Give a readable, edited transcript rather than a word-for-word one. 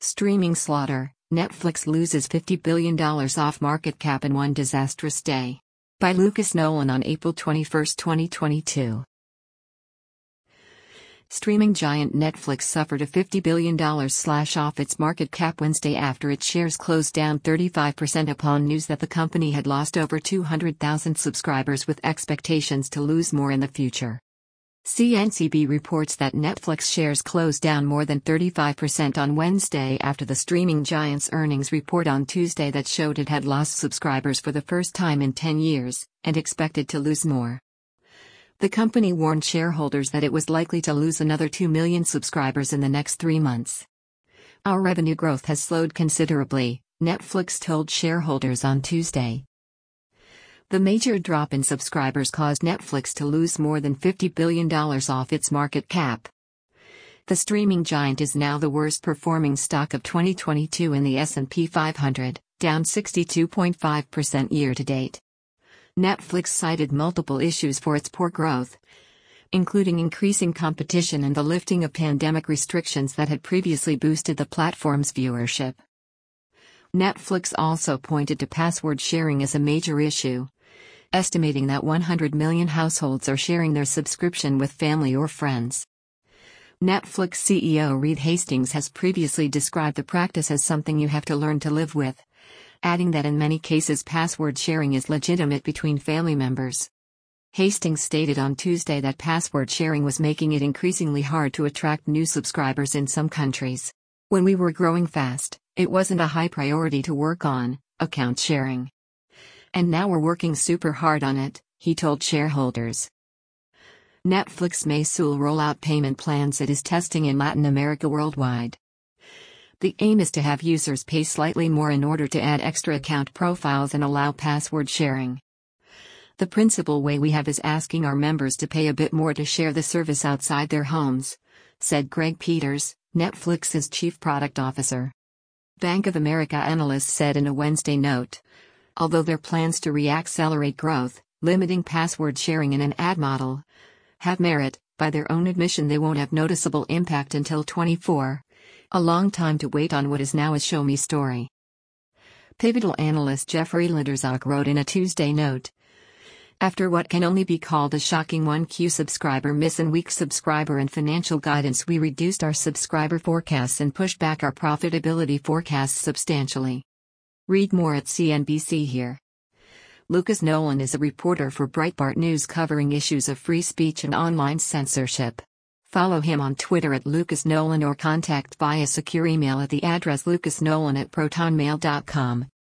Streaming slaughter, Netflix loses $50 billion off market cap in one disastrous day. By Lucas Nolan on April 21, 2022. Streaming giant Netflix suffered a $50 billion slash off its market cap Wednesday after its shares closed down 35% upon news that the company had lost over 200,000 subscribers with expectations to lose more in the future. CNBC reports that Netflix shares closed down more than 35% on Wednesday after the streaming giant's earnings report on Tuesday that showed it had lost subscribers for the first time in 10 years, and expected to lose more. The company warned shareholders that it was likely to lose another 2 million subscribers in the next 3 months. Our revenue growth has slowed considerably, Netflix told shareholders on Tuesday. The major drop in subscribers caused Netflix to lose more than $50 billion off its market cap. The streaming giant is now the worst performing stock of 2022 in the S&P 500, down 62.5% year to date. Netflix cited multiple issues for its poor growth, including increasing competition and the lifting of pandemic restrictions that had previously boosted the platform's viewership. Netflix also pointed to password sharing as a major issue, estimating that 100 million households are sharing their subscription with family or friends. Netflix CEO Reed Hastings has previously described the practice as something you have to learn to live with, adding that in many cases password sharing is legitimate between family members. Hastings stated on Tuesday that password sharing was making it increasingly hard to attract new subscribers in some countries. When we were growing fast, it wasn't a high priority to work on account sharing. And now we're working super hard on it, he told shareholders. Netflix may soon roll out payment plans it is testing in Latin America worldwide. The aim is to have users pay slightly more in order to add extra account profiles and allow password sharing. The principal way we have is asking our members to pay a bit more to share the service outside their homes, said Greg Peters, Netflix's chief product officer. Bank of America analysts said in a Wednesday note, although their plans to re-accelerate growth, limiting password sharing in an ad model, have merit, by their own admission they won't have noticeable impact until 2024, a long time to wait on what is now a show-me story. Pivotal analyst Jeffrey Linderzog wrote in a Tuesday note, after what can only be called a shocking 1Q subscriber miss and weak subscriber and financial guidance, we reduced our subscriber forecasts and pushed back our profitability forecasts substantially. Read more at CNBC here. Lucas Nolan is a reporter for Breitbart News covering issues of free speech and online censorship. Follow him on Twitter at Lucas Nolan or contact via secure email at the address lucasnolan@protonmail.com.